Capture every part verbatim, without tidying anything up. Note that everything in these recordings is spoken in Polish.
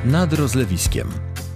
nad rozlewiskiem.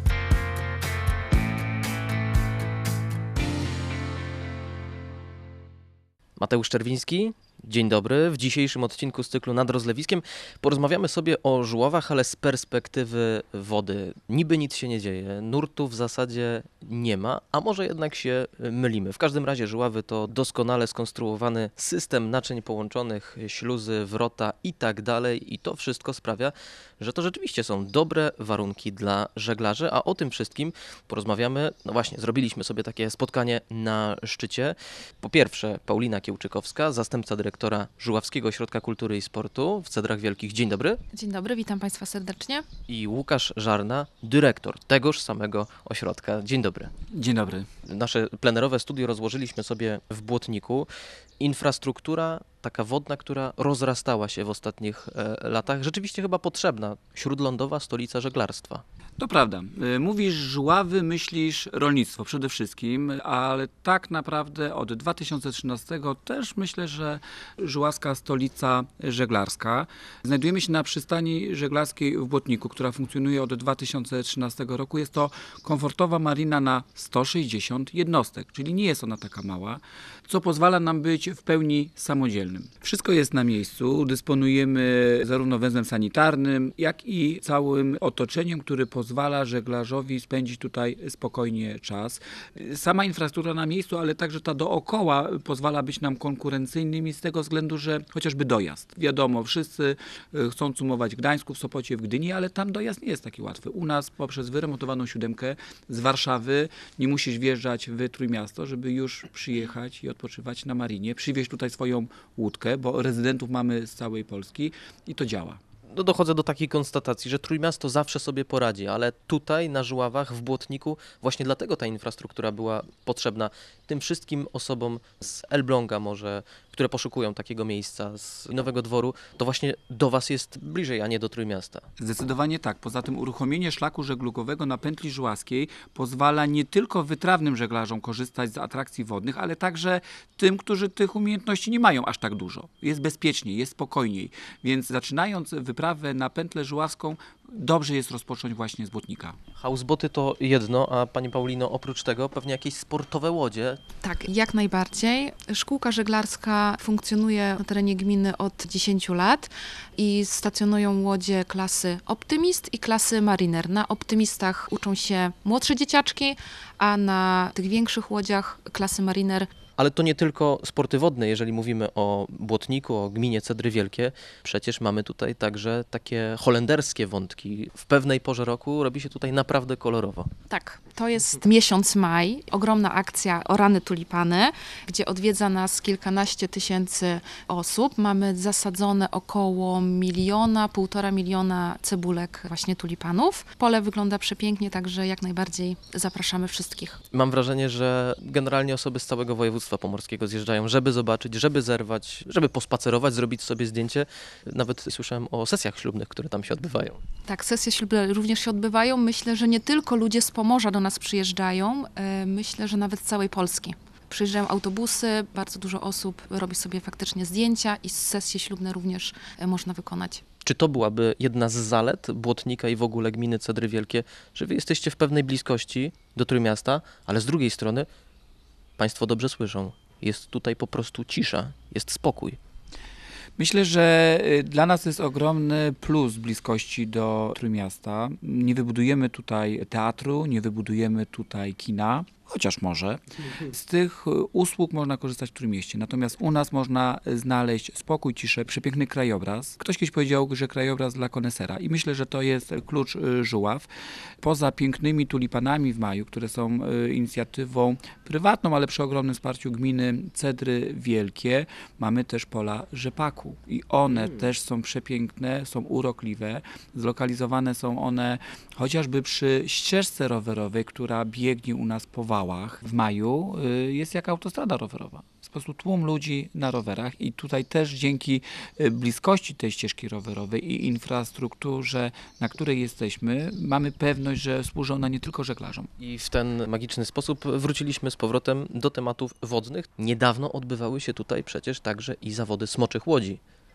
Mateusz Czerwiński, dzień dobry. W dzisiejszym odcinku z cyklu Nad Rozlewiskiem porozmawiamy sobie o żuławach, ale z perspektywy wody. Niby nic się nie dzieje, nurtu w zasadzie nie ma, a może jednak się mylimy. W każdym razie żuławy to doskonale skonstruowany system naczyń połączonych, śluzy, wrota i tak dalej. I to wszystko sprawia, że to rzeczywiście są dobre warunki dla żeglarzy, a o tym wszystkim porozmawiamy. No właśnie, zrobiliśmy sobie takie spotkanie na szczycie. Po pierwsze Paulina Kiełczykowska, zastępca dyrektora Żuławskiego Ośrodka Kultury i Sportu w Cedrach Wielkich. Dzień dobry. Dzień dobry, witam Państwa serdecznie. I Łukasz Żarna, dyrektor tegoż samego ośrodka. Dzień dobry. Dzień dobry. Nasze plenerowe studio rozłożyliśmy sobie w Błotniku. Infrastruktura taka wodna, która rozrastała się w ostatnich e, latach, rzeczywiście chyba potrzebna. Śródlądowa stolica żeglarstwa. To prawda. Mówisz żuławy, myślisz rolnictwo przede wszystkim, ale tak naprawdę od dwa tysiące trzynastego też myślę, że żuławska stolica żeglarska. Znajdujemy się na przystani żeglarskiej w Błotniku, która funkcjonuje od dwa tysiące trzynastego roku. Jest to komfortowa marina na sto sześćdziesiąt jednostek, czyli nie jest ona taka mała, co pozwala nam być w pełni samodzielnym. Wszystko jest na miejscu, dysponujemy zarówno węzłem sanitarnym, jak i całym otoczeniem, które pozwala żeglarzowi spędzić tutaj spokojnie czas. Sama infrastruktura na miejscu, ale także ta dookoła pozwala być nam konkurencyjnymi z tego względu, że chociażby dojazd. Wiadomo, wszyscy chcą cumować w Gdańsku, w Sopocie, w Gdyni, ale tam dojazd nie jest taki łatwy. U nas poprzez wyremontowaną siódemkę z Warszawy nie musisz wjeżdżać w Trójmiasto, żeby już przyjechać i odpoczywać na marinie, przywieźć tutaj swoją łódkę, bo rezydentów mamy z całej Polski i to działa. No dochodzę do takiej konstatacji, że Trójmiasto zawsze sobie poradzi, ale tutaj na Żuławach, w Błotniku, właśnie dlatego ta infrastruktura była potrzebna tym wszystkim osobom z Elbląga może, które poszukują takiego miejsca, z Nowego Dworu, to właśnie do Was jest bliżej, a nie do Trójmiasta. Zdecydowanie tak. Poza tym uruchomienie szlaku żeglugowego na pętli żuławskiej pozwala nie tylko wytrawnym żeglarzom korzystać z atrakcji wodnych, ale także tym, którzy tych umiejętności nie mają aż tak dużo. Jest bezpieczniej, jest spokojniej, więc zaczynając wyprawę na pętlę żuławską, dobrze jest rozpocząć właśnie z Błotnika. Houseboty to jedno, a Pani Paulino, oprócz tego pewnie jakieś sportowe łodzie. Tak, jak najbardziej. Szkółka żeglarska funkcjonuje na terenie gminy od dziesięciu lat i stacjonują łodzie klasy Optymist i klasy Mariner. Na Optymistach uczą się młodsze dzieciaczki, a na tych większych łodziach klasy Mariner. Ale to nie tylko sporty wodne, jeżeli mówimy o Błotniku, o gminie Cedry Wielkie. Przecież mamy tutaj także takie holenderskie wątki. W pewnej porze roku robi się tutaj naprawdę kolorowo. Tak, to jest miesiąc maj, ogromna akcja Orany Tulipany, gdzie odwiedza nas kilkanaście tysięcy osób. Mamy zasadzone około miliona, półtora miliona cebulek właśnie tulipanów. Pole wygląda przepięknie, także jak najbardziej zapraszamy wszystkich. Mam wrażenie, że generalnie osoby z całego województwa pomorskiego zjeżdżają, żeby zobaczyć, żeby zerwać, żeby pospacerować, zrobić sobie zdjęcie. Nawet słyszałem o sesjach ślubnych, które tam się odbywają. Tak, sesje ślubne również się odbywają. Myślę, że nie tylko ludzie z Pomorza do nas przyjeżdżają, myślę, że nawet z całej Polski. Przyjeżdżają autobusy, bardzo dużo osób robi sobie faktycznie zdjęcia i sesje ślubne również można wykonać. Czy to byłaby jedna z zalet Błotnika i w ogóle gminy Cedry Wielkie, że wy jesteście w pewnej bliskości do Trójmiasta, ale z drugiej strony Państwo dobrze słyszą, jest tutaj po prostu cisza, jest spokój. Myślę, że dla nas jest ogromny plus bliskości do Trójmiasta. Nie wybudujemy tutaj teatru, nie wybudujemy tutaj kina, chociaż może. Z tych usług można korzystać w Trójmieście. Natomiast u nas można znaleźć spokój, ciszę, przepiękny krajobraz. Ktoś kiedyś powiedział, że krajobraz dla konesera i myślę, że to jest klucz Żuław. Poza pięknymi tulipanami w maju, które są inicjatywą prywatną, ale przy ogromnym wsparciu gminy Cedry Wielkie, mamy też pola rzepaku i one mm. też są przepiękne, są urokliwe. Zlokalizowane są one chociażby przy ścieżce rowerowej, która biegnie u nas po Wałach w maju, jest jak autostrada rowerowa. Po prostu tłum ludzi na rowerach i tutaj też dzięki bliskości tej ścieżki rowerowej i infrastrukturze, na której jesteśmy, mamy pewność, że służy ona nie tylko żeglarzom. I w ten magiczny sposób wróciliśmy z powrotem do tematów wodnych. Niedawno odbywały się tutaj przecież także i zawody smoczych łodzi.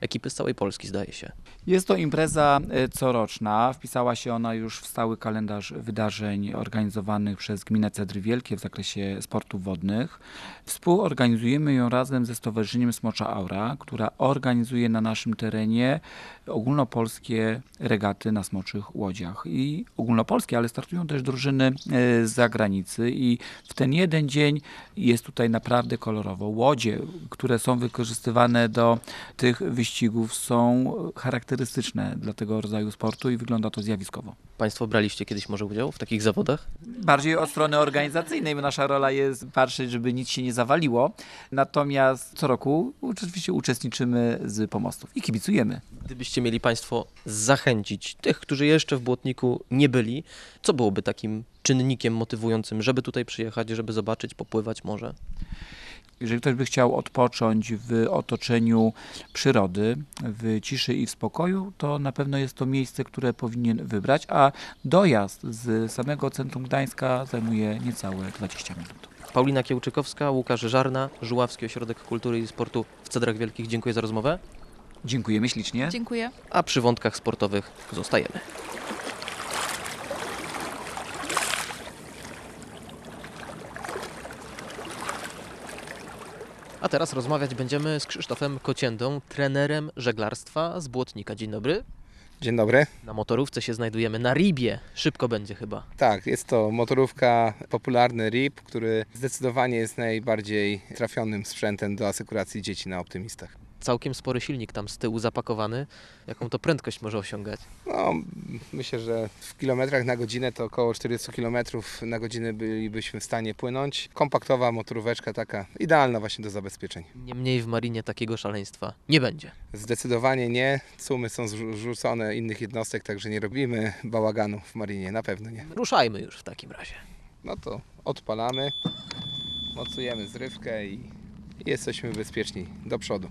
ekipy z całej Polski, zdaje się. Jest to impreza e, coroczna. Wpisała się ona już w stały kalendarz wydarzeń organizowanych przez Gminę Cedry Wielkie w zakresie sportów wodnych. Współorganizujemy ją razem ze Stowarzyszeniem Smocza Aura, która organizuje na naszym terenie ogólnopolskie regaty na smoczych łodziach. I ogólnopolskie, ale startują też drużyny e, z zagranicy i w ten jeden dzień jest tutaj naprawdę kolorowo. Łodzie, które są wykorzystywane do tych wyścigów, są charakterystyczne dla tego rodzaju sportu i wygląda to zjawiskowo. Państwo braliście kiedyś może udział w takich zawodach? Bardziej od strony organizacyjnej, bo nasza rola jest patrzeć, żeby nic się nie zawaliło. Natomiast co roku oczywiście uczestniczymy z pomostów i kibicujemy. Gdybyście mieli Państwo zachęcić tych, którzy jeszcze w Błotniku nie byli, co byłoby takim czynnikiem motywującym, żeby tutaj przyjechać, żeby zobaczyć, popływać może? Jeżeli ktoś by chciał odpocząć w otoczeniu przyrody, w ciszy i w spokoju, to na pewno jest to miejsce, które powinien wybrać, a dojazd z samego centrum Gdańska zajmuje niecałe dwadzieścia minut. Paulina Kiełczykowska, Łukasz Żarna, Żuławski Ośrodek Kultury i Sportu w Cedrach Wielkich. Dziękuję za rozmowę. Dziękujemy ślicznie. Dziękuję. A przy wątkach sportowych zostajemy. A teraz rozmawiać będziemy z Krzysztofem Kociędą, trenerem żeglarstwa z Błotnika. Dzień dobry. Dzień dobry. Na motorówce się znajdujemy na Ribie. Szybko będzie chyba. Tak, jest to motorówka, popularny R I P, który zdecydowanie jest najbardziej trafionym sprzętem do asekuracji dzieci na optymistach. Całkiem spory silnik tam z tyłu zapakowany. Jaką to prędkość może osiągać? No, myślę, że w kilometrach na godzinę to około czterdzieści kilometrów na godzinę bylibyśmy w stanie płynąć. Kompaktowa motoróweczka taka, idealna właśnie do zabezpieczeń. Niemniej w marinie takiego szaleństwa nie będzie. Zdecydowanie nie. Cumy są zrzucone innych jednostek, także nie robimy bałaganu w marinie, na pewno nie. Ruszajmy już w takim razie. No to odpalamy, mocujemy zrywkę i i jesteśmy bezpieczni do przodu.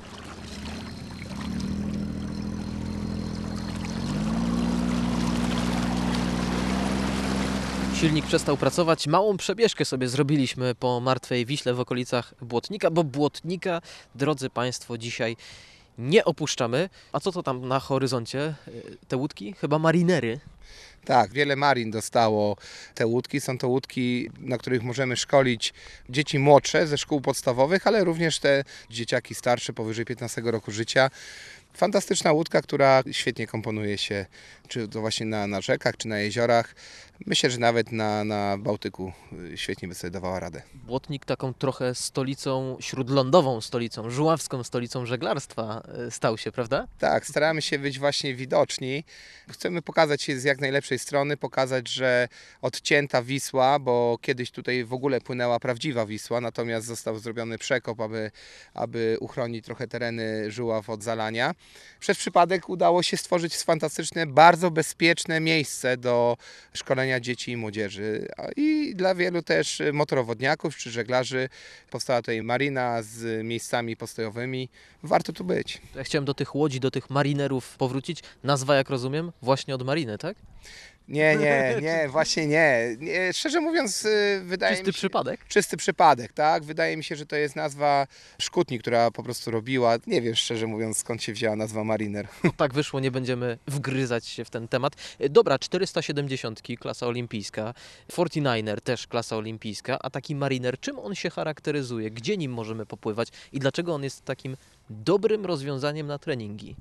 Silnik przestał pracować. Małą przebieżkę sobie zrobiliśmy po Martwej Wiśle w okolicach Błotnika, bo Błotnika, drodzy Państwo, dzisiaj nie opuszczamy. A co to tam na horyzoncie? Te łódki? Chyba marinery. Tak, wiele marin dostało te łódki. Są to łódki, na których możemy szkolić dzieci młodsze ze szkół podstawowych, ale również te dzieciaki starsze, powyżej piętnastego roku życia. Fantastyczna łódka, która świetnie komponuje się, czy to właśnie na, na rzekach, czy na jeziorach. Myślę, że nawet na, na Bałtyku świetnie by sobie dawała radę. Błotnik taką trochę stolicą, śródlądową stolicą, żuławską stolicą żeglarstwa stał się, prawda? Tak, staramy się być właśnie widoczni. Chcemy pokazać się z jak najlepszej strony, pokazać, że odcięta Wisła, bo kiedyś tutaj w ogóle płynęła prawdziwa Wisła, natomiast został zrobiony przekop, aby, aby uchronić trochę tereny Żuław od zalania. Przez przypadek udało się stworzyć fantastyczne, bardzo bezpieczne miejsce do szkolenia dzieci i młodzieży. I dla wielu też motorowodniaków czy żeglarzy powstała tutaj marina z miejscami postojowymi. Warto tu być. Ja chciałem do tych łodzi, do tych marinerów powrócić. Nazwa, jak rozumiem, właśnie od mariny, tak? Nie, nie, nie, właśnie nie. nie. Szczerze mówiąc, wydaje Czysty mi się... przypadek? Czysty przypadek, tak. Wydaje mi się, że to jest nazwa szkutni, która po prostu robiła. Nie wiem, szczerze mówiąc, skąd się wzięła nazwa mariner. No tak wyszło, nie będziemy wgryzać się w ten temat. Dobra, czterysta siedemdziesiąt, klasa olimpijska, forty-niner też klasa olimpijska, a taki mariner, czym on się charakteryzuje? Gdzie nim możemy popływać i dlaczego on jest takim dobrym rozwiązaniem na treningi?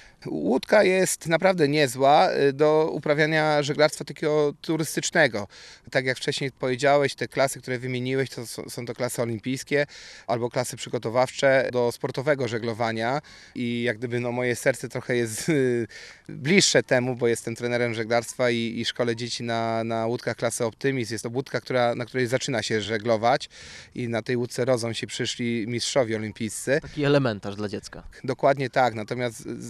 Łódka jest naprawdę niezła do uprawiania żeglarstwa takiego turystycznego. Tak jak wcześniej powiedziałeś, te klasy, które wymieniłeś, to są to klasy olimpijskie albo klasy przygotowawcze do sportowego żeglowania i jak gdyby no, moje serce trochę jest bliższe temu, bo jestem trenerem żeglarstwa i, i szkolę dzieci na, na łódkach klasy Optimist. Jest to łódka, która, na której zaczyna się żeglować i na tej łódce rodzą się przyszli mistrzowie olimpijscy. Taki elementarz dla dziecka. Dokładnie tak, natomiast zapamiętajmy,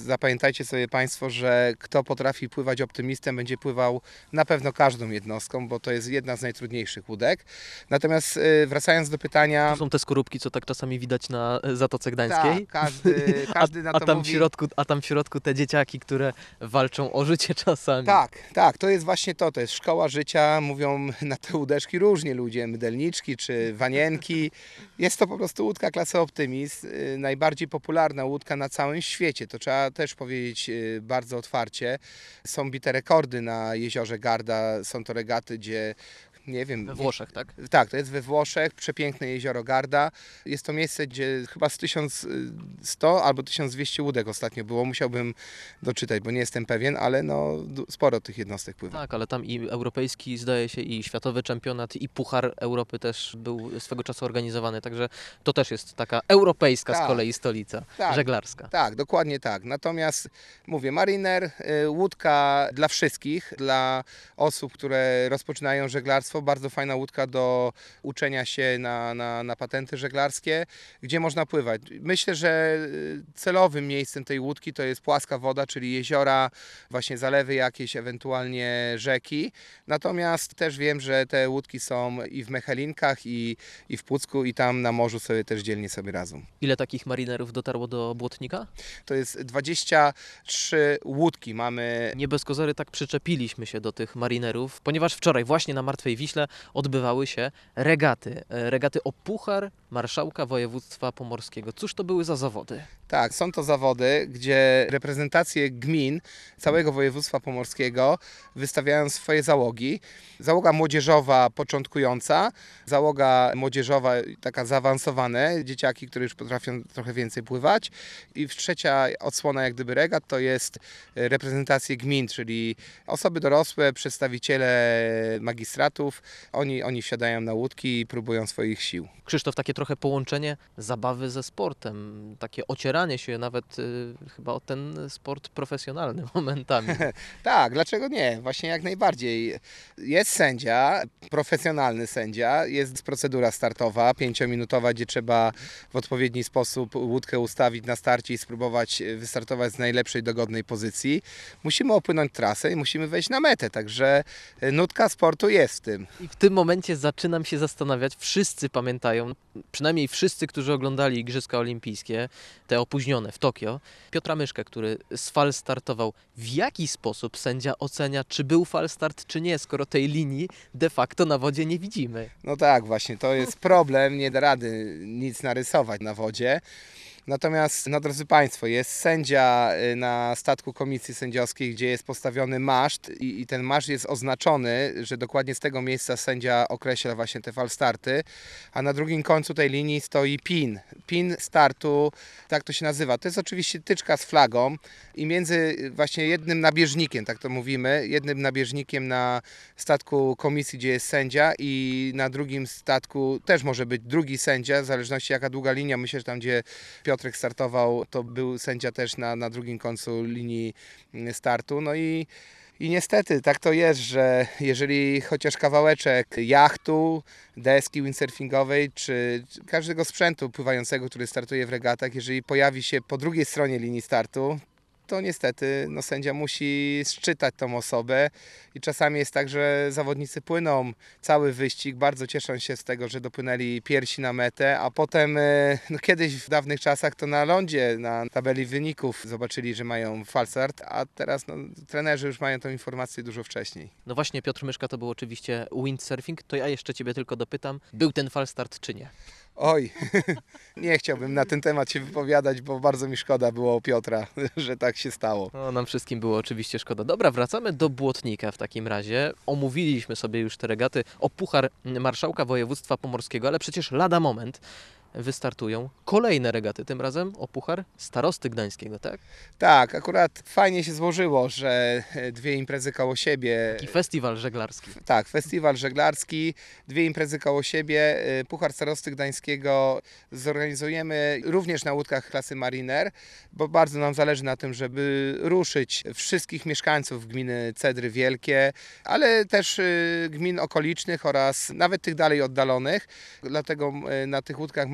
pamiętajcie sobie Państwo, że kto potrafi pływać optymistem, będzie pływał na pewno każdą jednostką, bo to jest jedna z najtrudniejszych łódek. Natomiast y, wracając do pytania... To są te skorupki, co tak czasami widać na Zatoce Gdańskiej. Tak, każdy, każdy na a, to a tam mówi... w środku, a tam w środku te dzieciaki, które walczą o życie czasami. Tak, tak, to jest właśnie to, to jest szkoła życia, mówią na te łódeczki różnie ludzie, mydelniczki czy wanienki. Jest to po prostu łódka klasy Optimist, y, najbardziej popularna łódka na całym świecie, to trzeba też powiedzieć y, bardzo otwarcie. Są bite rekordy na jeziorze Garda, są to regaty, gdzie nie wiem... We Włoszech, tak? Tak, to jest we Włoszech, przepiękne jezioro Garda. Jest to miejsce, gdzie chyba z tysiąc sto albo tysiąc dwieście łódek ostatnio było. Musiałbym doczytać, bo nie jestem pewien, ale no sporo tych jednostek pływa. Tak, ale tam i europejski, zdaje się, i światowy czempionat, i Puchar Europy też był swego czasu organizowany, także to też jest taka europejska Tak. z kolei stolica Tak. żeglarska. Tak, dokładnie tak. Natomiast mówię, Mariner, y, łódka dla wszystkich, dla osób, które rozpoczynają żeglarstwo, bardzo fajna łódka do uczenia się na, na, na patenty żeglarskie, gdzie można pływać. Myślę, że y, celowym miejscem tej łódki to jest płaska woda, czyli jeziora, właśnie zalewy jakieś, ewentualnie rzeki. Natomiast też wiem, że te łódki są i w Mechelinkach, i, i w Pucku, i tam na morzu sobie też dzielnie sobie radzą. Ile takich marinerów dotarło do Błotnika? To jest dwadzieścia trzy łódki mamy. Nie bez kozery tak przyczepiliśmy się do tych marinerów, ponieważ wczoraj właśnie na Martwej Wiśle odbywały się regaty. E, Regaty o Puchar Marszałka Województwa Pomorskiego. Cóż to były za zawody? Tak, są to zawody, gdzie reprezentacje gmin całego województwa pomorskiego wystawiają swoje załogi. Załoga młodzieżowa początkująca, załoga młodzieżowa taka zaawansowane, dzieciaki, które już potrafią trochę więcej pływać. I trzecia odsłona jak gdyby regat to jest reprezentacje gmin, czyli osoby dorosłe, przedstawiciele magistratów. Oni, oni wsiadają na łódki i próbują swoich sił. Krzysztof, takie trochę połączenie zabawy ze sportem, takie ocieranie się nawet y, chyba o ten sport profesjonalny momentami. Tak, dlaczego nie? Właśnie jak najbardziej. Jest sędzia, profesjonalny sędzia, jest procedura startowa, pięciominutowa, gdzie trzeba w odpowiedni sposób łódkę ustawić na starcie i spróbować wystartować z najlepszej, dogodnej pozycji. Musimy opłynąć trasę i musimy wejść na metę, także nutka sportu jest w tym. I w tym momencie zaczynam się zastanawiać, wszyscy pamiętają, przynajmniej wszyscy, którzy oglądali Igrzyska Olimpijskie, te opóźnione w Tokio, Piotra Myszkę, który z fal startował. W jaki sposób sędzia ocenia, czy był falstart, czy nie, skoro tej linii de facto na wodzie nie widzimy? No tak, właśnie, to jest problem, nie da rady nic narysować na wodzie. Natomiast, no drodzy Państwo, jest sędzia na statku komisji sędziowskiej, gdzie jest postawiony maszt i, i ten maszt jest oznaczony, że dokładnie z tego miejsca sędzia określa właśnie te falstarty, a na drugim końcu tej linii stoi pin. Pin startu, tak to się nazywa. To jest oczywiście tyczka z flagą i między właśnie jednym nabieżnikiem, tak to mówimy, jednym nabieżnikiem na statku komisji, gdzie jest sędzia i na drugim statku też może być drugi sędzia, w zależności jaka długa linia. Myślę, że tam gdzie Piotrek startował, to był sędzia też na, na drugim końcu linii startu. No i, i niestety tak to jest, że jeżeli chociaż kawałeczek jachtu, deski windsurfingowej, czy każdego sprzętu pływającego, który startuje w regatach, jeżeli pojawi się po drugiej stronie linii startu, to niestety no, sędzia musi sczytać tą osobę i czasami jest tak, że zawodnicy płyną cały wyścig, bardzo cieszą się z tego, że dopłynęli piersi na metę, a potem no, kiedyś w dawnych czasach to na lądzie, na tabeli wyników zobaczyli, że mają falstart, a teraz no, trenerzy już mają tą informację dużo wcześniej. No właśnie, Piotr Myszka to był oczywiście windsurfing, to ja jeszcze Ciebie tylko dopytam, był ten falstart czy nie? Oj, nie chciałbym na ten temat się wypowiadać, bo bardzo mi szkoda było Piotra, że tak się stało. No, nam wszystkim było oczywiście szkoda. Dobra, wracamy do Błotnika w takim razie. Omówiliśmy sobie już te regaty o Puchar Marszałka Województwa Pomorskiego, ale przecież lada moment wystartują kolejne regaty, tym razem o Puchar Starosty Gdańskiego, tak? Tak, akurat fajnie się złożyło, że dwie imprezy koło siebie. Taki festiwal żeglarski. Tak, festiwal żeglarski, dwie imprezy koło siebie. Puchar Starosty Gdańskiego zorganizujemy również na łódkach klasy Mariner, bo bardzo nam zależy na tym, żeby ruszyć wszystkich mieszkańców gminy Cedry Wielkie, ale też gmin okolicznych oraz nawet tych dalej oddalonych. Dlatego na tych łódkach mogą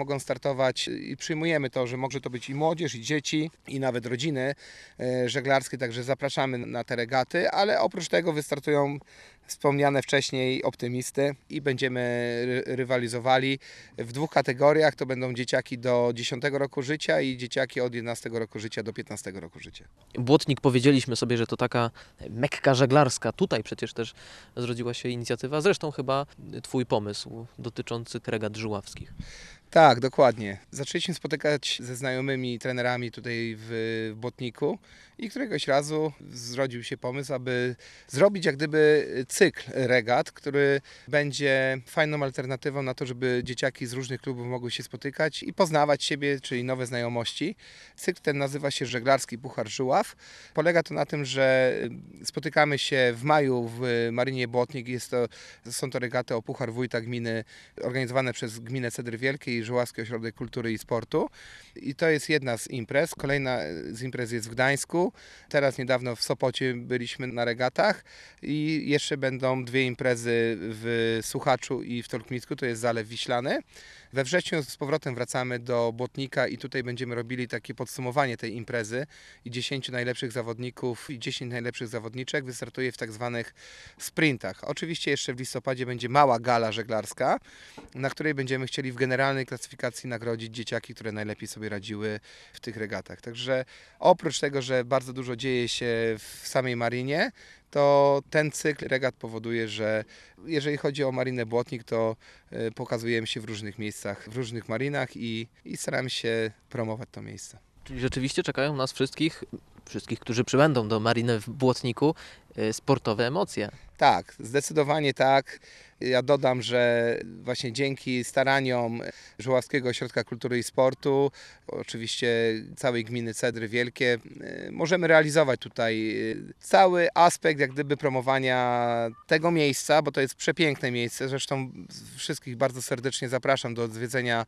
mogą startować i przyjmujemy to, że może to być i młodzież, i dzieci, i nawet rodziny e, żeglarskie, także zapraszamy na te regaty, ale oprócz tego wystartują wspomniane wcześniej optymisty i będziemy ry- rywalizowali w dwóch kategoriach. To będą dzieciaki do dziesiątego roku życia i dzieciaki od jedenastego roku życia do piętnastego roku życia. Błotnik, powiedzieliśmy sobie, że to taka mekka żeglarska. Tutaj przecież też zrodziła się inicjatywa, zresztą chyba twój pomysł dotyczący regat żuławskich. Tak, dokładnie. Zaczęliśmy spotykać ze znajomymi trenerami tutaj w Błotniku i któregoś razu zrodził się pomysł, aby zrobić jak gdyby cykl regat, który będzie fajną alternatywą na to, żeby dzieciaki z różnych klubów mogły się spotykać i poznawać siebie, czyli nowe znajomości. Cykl ten nazywa się Żeglarski Puchar Żuław. Polega to na tym, że spotykamy się w maju w Marinie Błotnik. Jest to, są to regaty o Puchar Wójta Gminy organizowane przez Gminę Cedry Wielkie i Żuławski Ośrodek Kultury i Sportu. I to jest jedna z imprez. Kolejna z imprez jest w Gdańsku. Teraz niedawno w Sopocie byliśmy na regatach i jeszcze będą dwie imprezy w Suchaczu i w Tolkmicku, to jest Zalew Wiślany. We wrześniu z powrotem wracamy do Błotnika i tutaj będziemy robili takie podsumowanie tej imprezy i dziesięciu najlepszych zawodników i dziesięć najlepszych zawodniczek wystartuje w tak zwanych sprintach. Oczywiście jeszcze w listopadzie będzie mała gala żeglarska, na której będziemy chcieli w generalnej klasyfikacji nagrodzić dzieciaki, które najlepiej sobie radziły w tych regatach. Także oprócz tego, że bardzo dużo dzieje się w samej marinie, to ten cykl regat powoduje, że jeżeli chodzi o Marinę Błotnik, to y, pokazujemy się w różnych miejscach, w różnych marinach i, i staramy się promować to miejsce. Czyli rzeczywiście czekają nas wszystkich, wszystkich, którzy przybędą do mariny w Błotniku, y, sportowe emocje. Tak, zdecydowanie tak. Ja dodam, że właśnie dzięki staraniom Żuławskiego Ośrodka Kultury i Sportu, oczywiście całej gminy Cedry Wielkie, możemy realizować tutaj cały aspekt jak gdyby promowania tego miejsca, bo to jest przepiękne miejsce. Zresztą wszystkich bardzo serdecznie zapraszam do odwiedzenia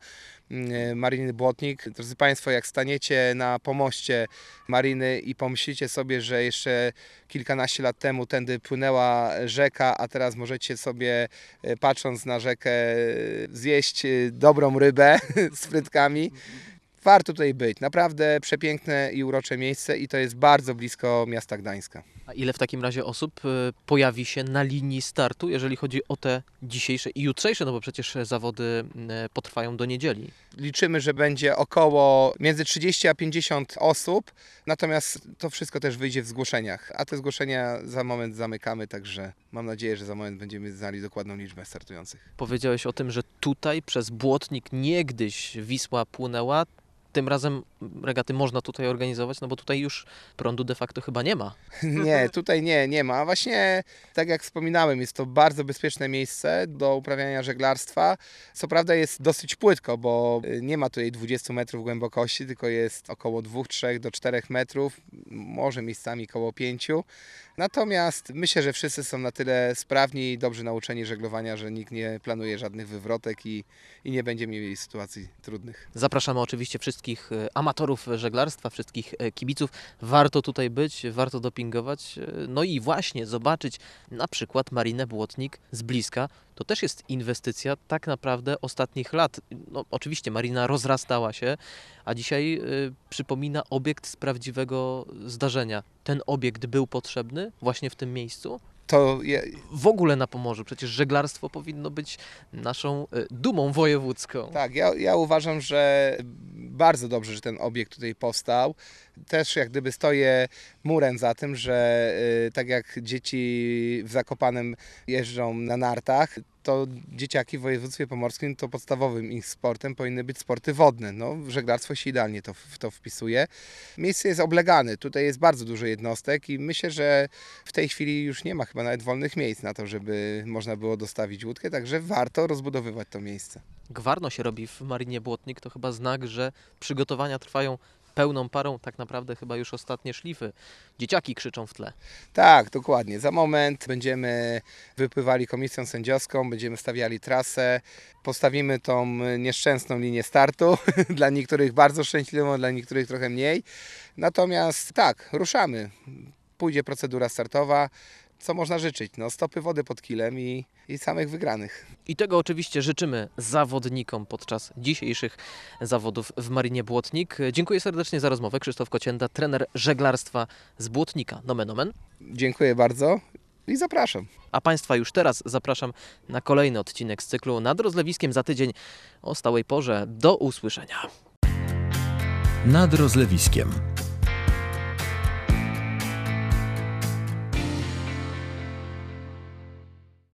Mariny Błotnik. Drodzy Państwo, jak staniecie na pomoście Mariny i pomyślicie sobie, że jeszcze kilkanaście lat temu tędy płynęła rzeka, a teraz możecie sobie, patrząc na rzekę, zjeść dobrą rybę z frytkami. Warto tutaj być. Naprawdę przepiękne i urocze miejsce i to jest bardzo blisko miasta Gdańska. A ile w takim razie osób y, pojawi się na linii startu, jeżeli chodzi o te dzisiejsze i jutrzejsze, no bo przecież zawody y, potrwają do niedzieli. Liczymy, że będzie około między trzydzieści a pięćdziesiąt osób, natomiast to wszystko też wyjdzie w zgłoszeniach, a te zgłoszenia za moment zamykamy, także mam nadzieję, że za moment będziemy znali dokładną liczbę startujących. Powiedziałeś o tym, że tutaj przez Błotnik niegdyś Wisła płynęła. Tym razem regaty można tutaj organizować, no bo tutaj już prądu de facto chyba nie ma. Nie, tutaj nie, nie ma. Właśnie tak jak wspominałem, jest to bardzo bezpieczne miejsce do uprawiania żeglarstwa. Co prawda jest dosyć płytko, bo nie ma tutaj dwudziestu metrów głębokości, tylko jest około dwóch, trzech do czterech metrów, może miejscami około pięciu. Natomiast myślę, że wszyscy są na tyle sprawni i dobrze nauczeni żeglowania, że nikt nie planuje żadnych wywrotek i, i nie będzie mieli sytuacji trudnych. Zapraszamy oczywiście wszystkich e, amatorów żeglarstwa, wszystkich e, kibiców. Warto tutaj być, warto dopingować, e, no i właśnie zobaczyć na przykład Marinę Błotnik z bliska. To też jest inwestycja tak naprawdę ostatnich lat. No, oczywiście marina rozrastała się, a dzisiaj y, przypomina obiekt z prawdziwego zdarzenia. Ten obiekt był potrzebny właśnie w tym miejscu. To je, W ogóle na Pomorzu. Przecież żeglarstwo powinno być naszą y, dumą wojewódzką. Tak, ja, ja uważam, że bardzo dobrze, że ten obiekt tutaj powstał. Też jak gdyby stoję murem za tym, że y, tak jak dzieci w Zakopanem jeżdżą na nartach, to dzieciaki w województwie pomorskim to podstawowym ich sportem powinny być sporty wodne. No, żeglarstwo się idealnie to, w to wpisuje. Miejsce jest oblegane, tutaj jest bardzo dużo jednostek i myślę, że w tej chwili już nie ma chyba nawet wolnych miejsc na to, żeby można było dostawić łódkę, także warto rozbudowywać to miejsce. Gwarno się robi w Marinie Błotnik, to chyba znak, że przygotowania trwają pełną parą, tak naprawdę chyba już ostatnie szlify. Dzieciaki krzyczą w tle. Tak, dokładnie. Za moment będziemy wypływali komisją sędziowską, będziemy stawiali trasę, postawimy tą nieszczęsną linię startu, dla niektórych bardzo szczęśliwą, dla niektórych trochę mniej. Natomiast tak, ruszamy. Pójdzie procedura startowa, co można życzyć? No, stopy wody pod kilem i, i samych wygranych. I tego oczywiście życzymy zawodnikom podczas dzisiejszych zawodów w Marinie Błotnik. Dziękuję serdecznie za rozmowę. Krzysztof Kocienda, trener żeglarstwa z Błotnika. Nomen omen. Dziękuję bardzo i zapraszam. A Państwa już teraz zapraszam na kolejny odcinek z cyklu Nad Rozlewiskiem za tydzień o stałej porze. Do usłyszenia. Nad Rozlewiskiem.